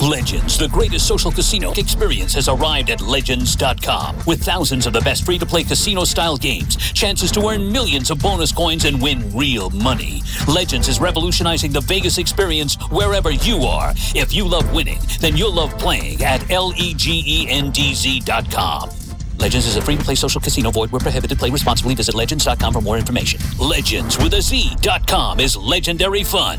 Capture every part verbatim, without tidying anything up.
Legends, the greatest social casino experience, has arrived at Legends dot com. With thousands of the best free-to-play casino-style games, chances to earn millions of bonus coins and win real money. Legends is revolutionizing the Vegas experience wherever you are. If you love winning, then you'll love playing at L-E-G-E-N-D-Z dot com. Legends is a free-to-play social casino. Void where prohibited. Play responsibly. Visit Legends dot com for more information. Legends with a Z dot com is legendary fun.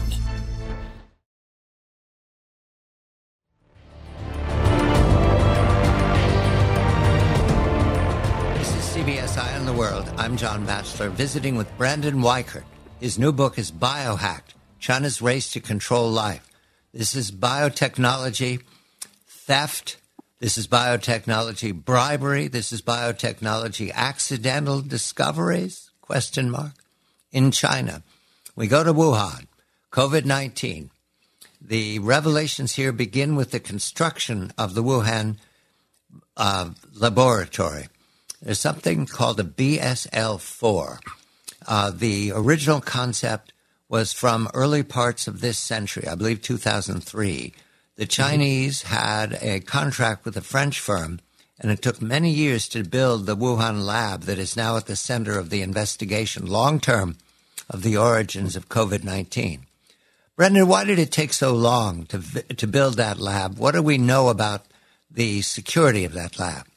C B S Eye on the World. I'm John Batchelor, visiting with Brandon Weichert. His new book is Biohacked, China's Race to Control Life. This is biotechnology theft. This is biotechnology bribery. This is biotechnology accidental discoveries, question mark, in China. We go to Wuhan, COVID nineteen. The revelations here begin with the construction of the Wuhan uh, laboratory. There's something called a B S L four. Uh, the original concept was from early parts of this century, I believe two thousand three. The Chinese had a contract with a French firm, and it took many years to build the Wuhan lab that is now at the center of the investigation, long-term, of the origins of COVID nineteen. Brendan, why did it take so long to to build that lab? What do we know about the security of that lab?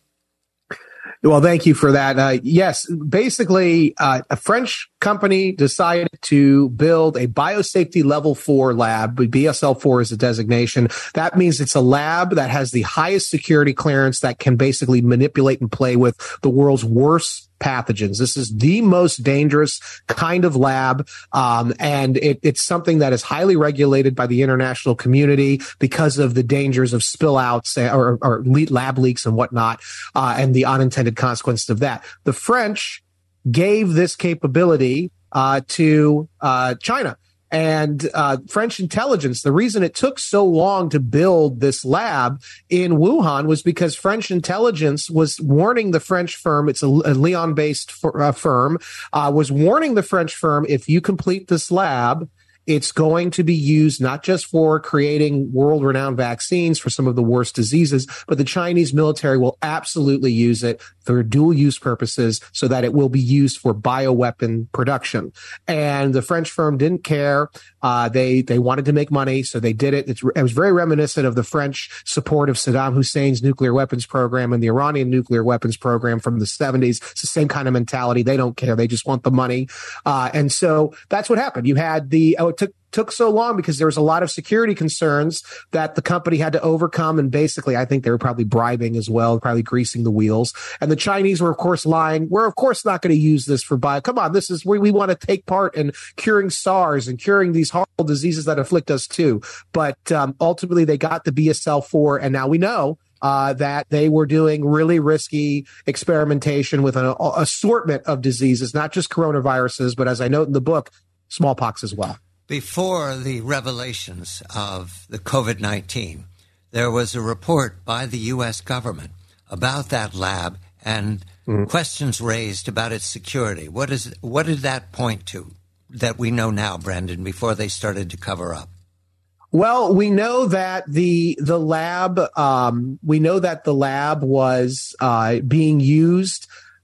Well, thank you for that. Uh, yes, basically, uh, a French company decided to build a biosafety level four lab. B S L four is a designation. That means it's a lab that has the highest security clearance that can basically manipulate and play with the world's worst pathogens. This is the most dangerous kind of lab, um, and it, it's something that is highly regulated by the international community because of the dangers of spillouts or, or lab leaks and whatnot, uh, and the unintended consequences of that. The French gave this capability uh, to uh, China. And uh, French intelligence, the reason it took so long to build this lab in Wuhan was because French intelligence was warning the French firm, it's a, a Lyon-based f- uh, firm, uh, was warning the French firm, if you complete this lab, it's going to be used not just for creating world-renowned vaccines for some of the worst diseases, but the Chinese military will absolutely use it for dual-use purposes so that it will be used for bioweapon production. And the French firm didn't care. Uh, they they wanted to make money, so they did it. It's, it was very reminiscent of the French support of Saddam Hussein's nuclear weapons program and the Iranian nuclear weapons program from the seventies. It's the same kind of mentality. They don't care. They just want the money. Uh, and so that's what happened. You had the, oh, it took took so long because there was a lot of security concerns that the company had to overcome. And basically, I think they were probably bribing as well, probably greasing the wheels. And the Chinese were, of course, lying. We're, of course, not going to use this for bio. Come on, this is where we want to take part in curing SARS and curing these horrible diseases that afflict us too. But um, ultimately, they got the B S L four. And now we know Uh, that they were doing really risky experimentation with an a, assortment of diseases, not just coronaviruses, but as I note in the book, smallpox as well. Before the revelations of the COVID nineteen, there was a report by the U S government about that lab and mm-hmm. questions raised about its security. What is what did that point to that we know now, Brandon, before they started to cover up? Well, we know that the the lab um, we know that the lab was uh, being used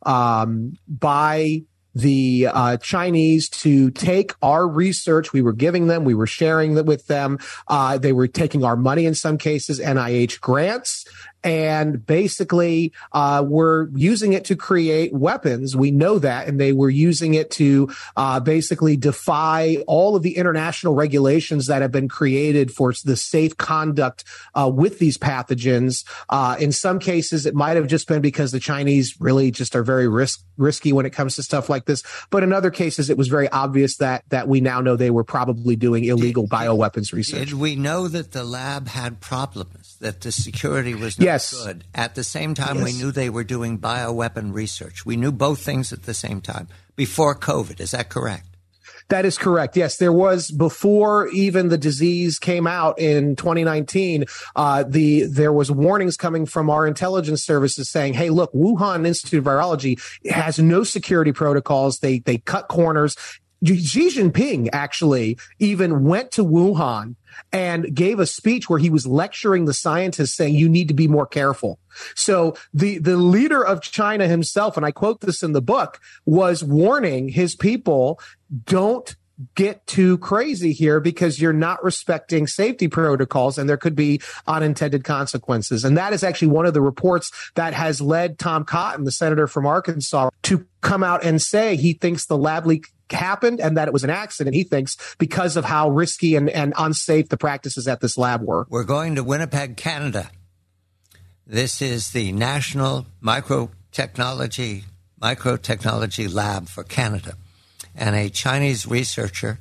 um, by the uh, Chinese to take our research. We were giving them, we were sharing it with them. Uh, they were taking our money in some cases, N I H grants. And basically, uh, we're using it to create weapons. We know that. And they were using it to uh, basically defy all of the international regulations that have been created for the safe conduct uh, with these pathogens. Uh, in some cases, it might have just been because the Chinese really just are very risk, risky when it comes to stuff like this. But in other cases, it was very obvious that that we now know they were probably doing illegal did, bioweapons research. Did we know that the lab had problems, that the security was not yes. good? At the same time, yes. we knew they were doing bioweapon research. We knew both things at the same time before COVID. Is that correct? That is correct. Yes, there was, before even the disease came out in twenty nineteen, uh, the there was warnings coming from our intelligence services saying, hey, look, Wuhan Institute of Virology has no security protocols. They they cut corners. Xi Jinping actually even went to Wuhan and gave a speech where he was lecturing the scientists, saying you need to be more careful. So the, the leader of China himself, and I quote this in the book, was warning his people, don't get too crazy here because you're not respecting safety protocols and there could be unintended consequences. And that is actually one of the reports that has led Tom Cotton, the senator from Arkansas, to come out and say he thinks the lab leak happened and that it was an accident, he thinks, because of how risky and, and unsafe the practices at this lab were. We're going to Winnipeg, Canada. This is the National Microtechnology Microtechnology Lab for Canada. And a Chinese researcher,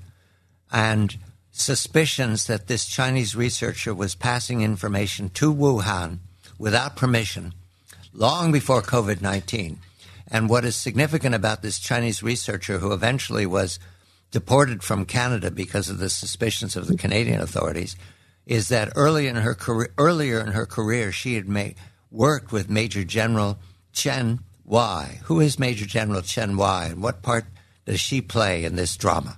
and suspicions that this Chinese researcher was passing information to Wuhan without permission long before COVID nineteen. And what is significant about this Chinese researcher, who eventually was deported from Canada because of the suspicions of the Canadian authorities, is that early in her career, earlier in her career, she had made, worked with Major General Chen Wei. Who is Major General Chen Wei, and what part does she play in this drama?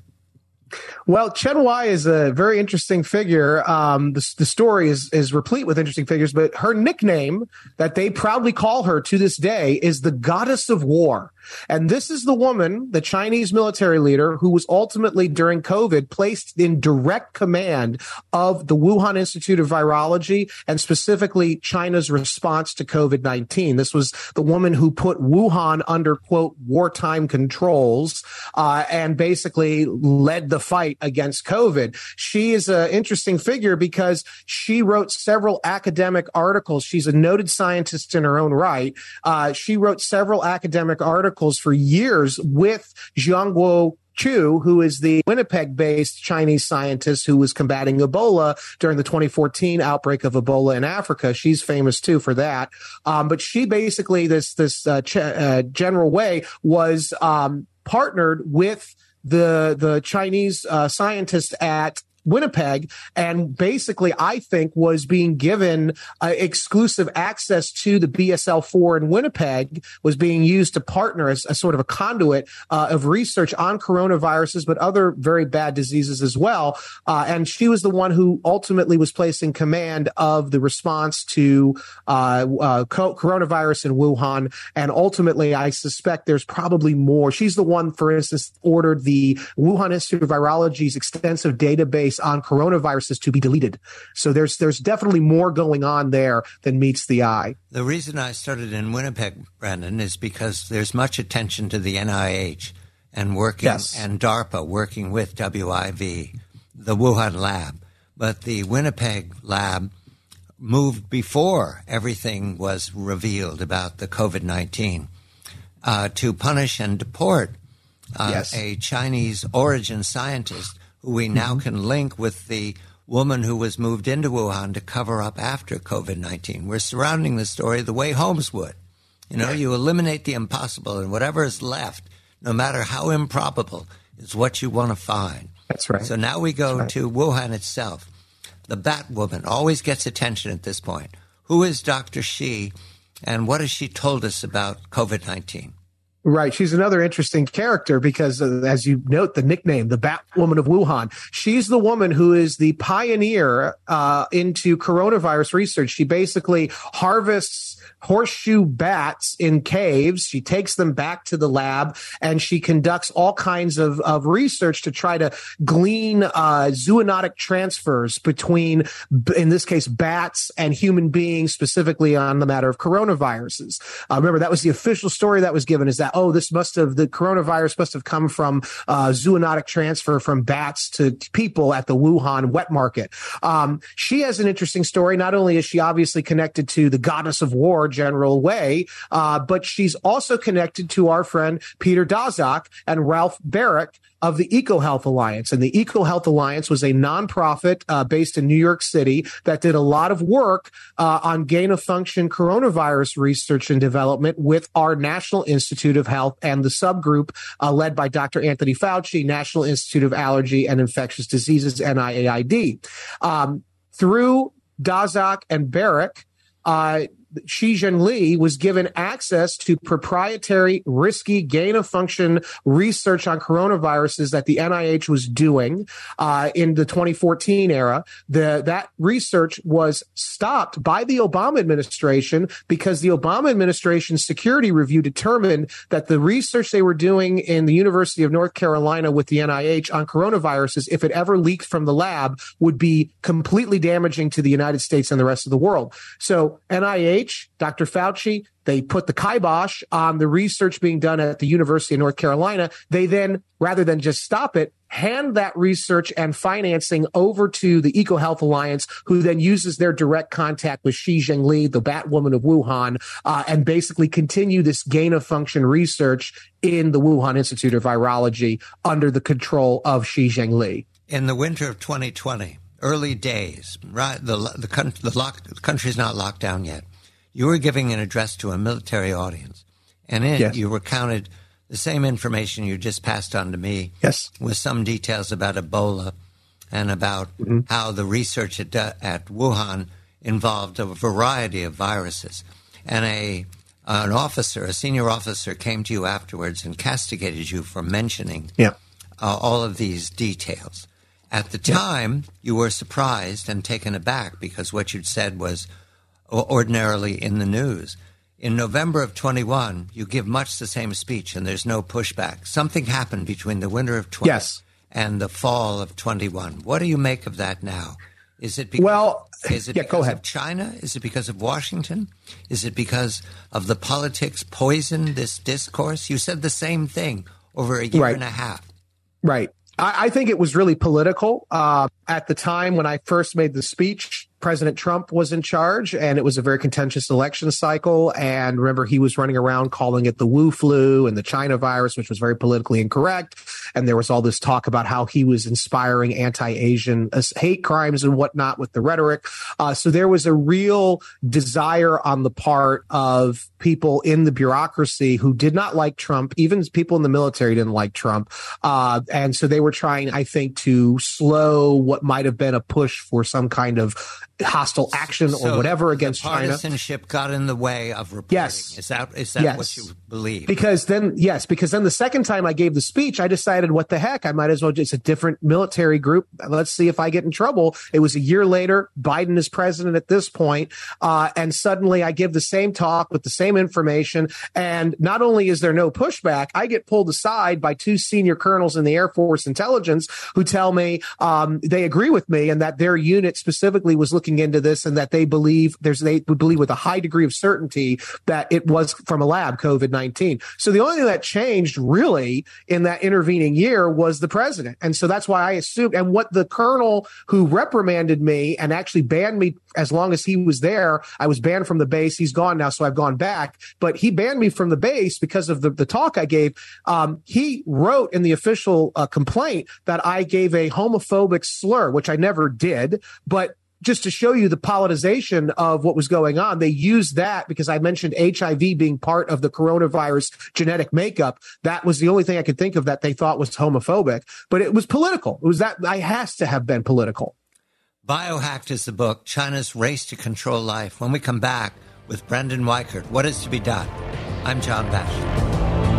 Well, Chen Wei is a very interesting figure. Um, the, the story is, is replete with interesting figures, but her nickname that they proudly call her to this day is the Goddess of War. And this is the woman, the Chinese military leader, who was ultimately during COVID placed in direct command of the Wuhan Institute of Virology and specifically China's response to COVID nineteen. This was the woman who put Wuhan under, quote, wartime controls uh, and basically led the fight against COVID. She is an interesting figure because she wrote several academic articles. She's a noted scientist in her own right. Uh, she wrote several academic articles for years with Zhongguo Chu, who is the Winnipeg-based Chinese scientist who was combating Ebola during the twenty fourteen outbreak of Ebola in Africa. She's famous too for that. Um, but she basically, this this uh, Ch- uh, General Wei was um, partnered with the the Chinese uh, scientist at Winnipeg, and basically, I think, was being given uh, exclusive access to the B S L four in Winnipeg, was being used to partner as a sort of a conduit uh, of research on coronaviruses, but other very bad diseases as well. Uh, and she was the one who ultimately was placed in command of the response to uh, uh, co- coronavirus in Wuhan. And ultimately, I suspect there's probably more. She's the one, for instance, ordered the Wuhan Institute of Virology's extensive database on coronaviruses to be deleted. So there's there's definitely more going on there than meets the eye. The reason I started in Winnipeg, Brandon, is because there's much attention to the N I H and working yes. and DARPA working with W I V, the Wuhan lab. But the Winnipeg lab moved before everything was revealed about the COVID nineteen uh, to punish and deport uh, yes. a Chinese origin scientist who we now mm-hmm. can link with the woman who was moved into Wuhan to cover up after COVID nineteen. We're surrounding the story the way Holmes would. You know, you eliminate the impossible, and whatever is left, no matter how improbable, is what you want to find. That's right. So now we go right. to Wuhan itself. The Bat Woman always gets attention at this point. Who is Doctor Shi, and what has she told us about COVID nineteen? Right. She's another interesting character because, uh, as you note, the nickname, the Batwoman of Wuhan, she's the woman who is the pioneer uh, into coronavirus research. She basically harvests horseshoe bats in caves. She takes them back to the lab and she conducts all kinds of, of research to try to glean uh, zoonotic transfers between, in this case, bats and human beings, specifically on the matter of coronaviruses. Uh, remember, that was the official story that was given, is that, oh, this must have, the coronavirus must have come from uh, zoonotic transfer from bats to people at the Wuhan wet market. Um, she has an interesting story. Not only is she obviously connected to the Goddess of War, General Wei, uh, but she's also connected to our friend Peter Daszak and Ralph Baric of the EcoHealth Alliance. And the EcoHealth Alliance was a nonprofit uh, based in New York City that did a lot of work uh, on gain-of-function coronavirus research and development with our National Institute of Health and the subgroup uh, led by Doctor Anthony Fauci, National Institute of Allergy and Infectious Diseases, N I A I D. Um, through Daszak and Baric, Uh, Xi Jinping was given access to proprietary, risky, gain-of-function research on coronaviruses that the N I H was doing uh, in the twenty fourteen era. The, that research was stopped by the Obama administration because the Obama administration's security review determined that the research they were doing in the University of North Carolina with the N I H on coronaviruses, if it ever leaked from the lab, would be completely damaging to the United States and the rest of the world. So N I H, Doctor Fauci, they put the kibosh on the research being done at the University of North Carolina. They then, rather than just stop it, hand that research and financing over to the EcoHealth Alliance, who then uses their direct contact with Xi Jinping, the Batwoman of Wuhan, uh, and basically continue this gain-of-function research in the Wuhan Institute of Virology under the control of Xi Jinping. In the winter of twenty twenty, early days, right? The the, country, the, lock, the country's not locked down yet. You were giving an address to a military audience, and in yes. it you recounted the same information you just passed on to me, yes, with some details about Ebola and about mm-hmm. how the research at, at Wuhan involved a variety of viruses. And a an officer, a senior officer, came to you afterwards and castigated you for mentioning yeah. uh, all of these details. At the time, yeah. you were surprised and taken aback because what you'd said was ordinarily in the news. In November of twenty-one, you give much the same speech and there's no pushback. Something happened between the winter of twenty yes. and the fall of twenty-one. What do you make of that now? Is it because, well, is it yeah, because go ahead. of China? Is it because of Washington? Is it because of the politics poison this discourse? You said the same thing over a year right. and a half. Right. I, I think it was really political. Uh, at the time when I first made the speech, President Trump was in charge, and it was a very contentious election cycle. And remember, he was running around calling it the Wu flu and the China virus, which was very politically incorrect. And there was all this talk about how he was inspiring anti-Asian hate crimes and whatnot with the rhetoric. Uh, so there was a real desire on the part of people in the bureaucracy who did not like Trump. Even people in the military didn't like Trump. Uh, and so they were trying, I think, to slow what might have been a push for some kind of hostile action so or whatever against the China. Partisanship got in the way of reporting. Yes. Is that is that yes. what you believe? Because then, yes, because then the second time I gave the speech, I decided, what the heck? I might as well just a different military group. Let's see if I get in trouble. It was a year later. Biden is president at this point, uh, and suddenly I give the same talk with the same information. And not only is there no pushback, I get pulled aside by two senior colonels in the Air Force intelligence who tell me um, they agree with me and that their unit specifically was looking into this and that they believe there's they would believe with a high degree of certainty that it was from a lab, COVID nineteen. So the only thing that changed really in that intervening year was the president. And so that's why I assumed, and what the colonel who reprimanded me and actually banned me as long as he was there, I was banned from the base. He's gone now, so I've gone back. But he banned me from the base because of the, the talk I gave. Um, he wrote in the official uh, complaint that I gave a homophobic slur, which I never did, but just to show you the politicization of what was going on, they used that because I mentioned H I V being part of the coronavirus genetic makeup. That was the only thing I could think of that they thought was homophobic, but it was political. It was that I has to have been political. Biohacked is the book, China's Race to Control Life. When we come back with Brendan Weichert, what is to be done? I'm John Batchelor.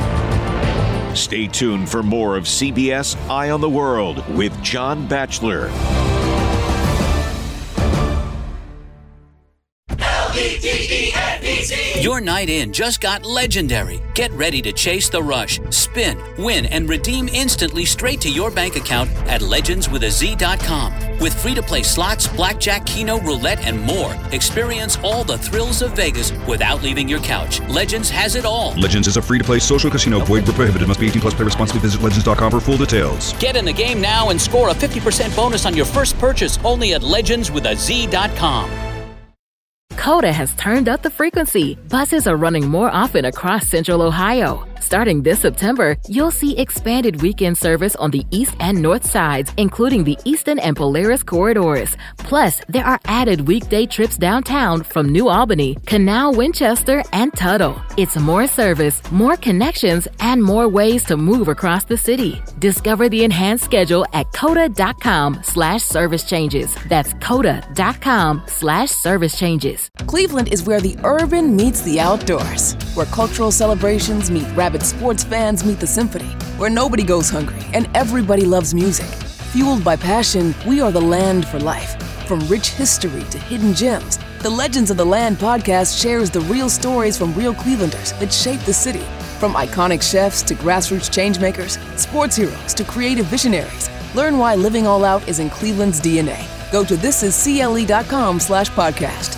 Stay tuned for more of C B S Eye on the World with John Batchelor. Your night in just got legendary. Get ready to chase the rush, spin, win, and redeem instantly straight to your bank account at legends with a z dot com. With free-to-play slots, blackjack, keno, roulette, and more, experience all the thrills of Vegas without leaving your couch. Legends has it all. Legends is a free-to-play social casino. Void where prohibited. Must be eighteen plus. Play responsibly. Visit legends dot com for full details. Get in the game now and score a fifty percent bonus on your first purchase only at legends with a z dot com. Coda has turned up the frequency. Buses are running more often across Central Ohio. Starting this September, you'll see expanded weekend service on the east and north sides, including the Eastern and Polaris corridors. Plus, there are added weekday trips downtown from New Albany, Canal, Winchester, and Tuttle. It's more service, more connections, and more ways to move across the city. Discover the enhanced schedule at coda.com slash service changes. That's coda.com slash service changes. Cleveland is where the urban meets the outdoors, where cultural celebrations meet rabid sports fans meet the symphony, where nobody goes hungry and everybody loves music. Fueled by passion, we are the land for life. From rich history to hidden gems, the Legends of the Land podcast shares the real stories from real Clevelanders that shape the city. From iconic chefs to grassroots changemakers, sports heroes to creative visionaries, learn why living all out is in Cleveland's D N A. Go to thisiscle.com slash podcast.